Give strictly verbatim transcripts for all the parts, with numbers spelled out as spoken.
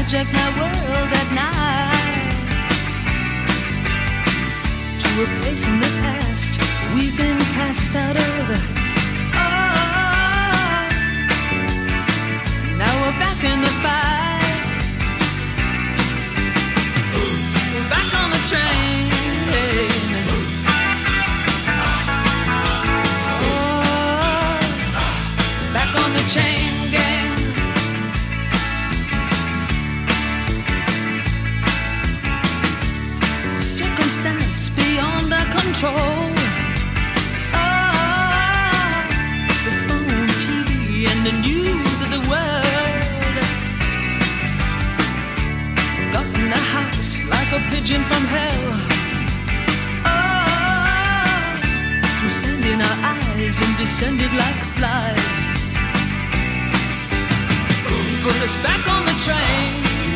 hijack my world at night to a place in the past we've been cast out of. Oh, now we're back in the fight. We're back on the train. Oh, back on the chain gang. Circumstance beyond our control. Oh, the phone, T V, and the news of the world got in the house like a pigeon from hell. Oh, through sand in our eyes and descended like flies. Put us back on the train.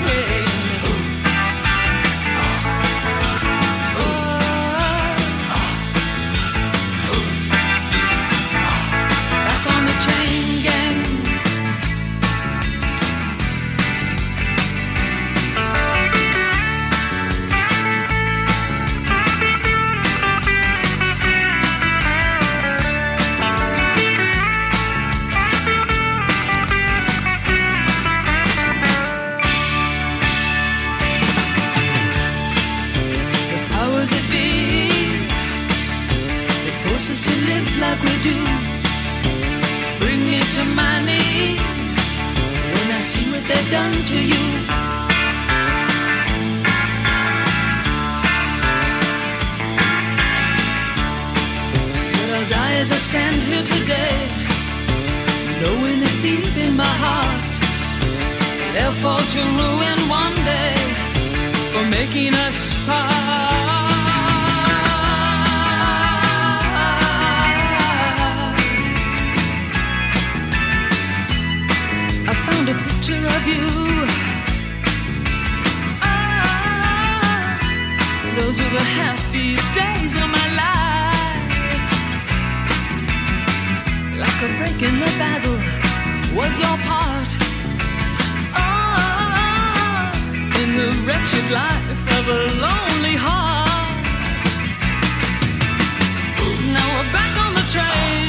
Us to live like we do, bring me to my knees when I see what they've done to you. But I'll die as I stand here today, knowing that deep in my heart they'll fall to ruin one day for making us part. A picture of you. Ah, those were the happiest days of my life. Like a break in the battle was your part. Ah, in the wretched life of a lonely heart. Now we're back on the train.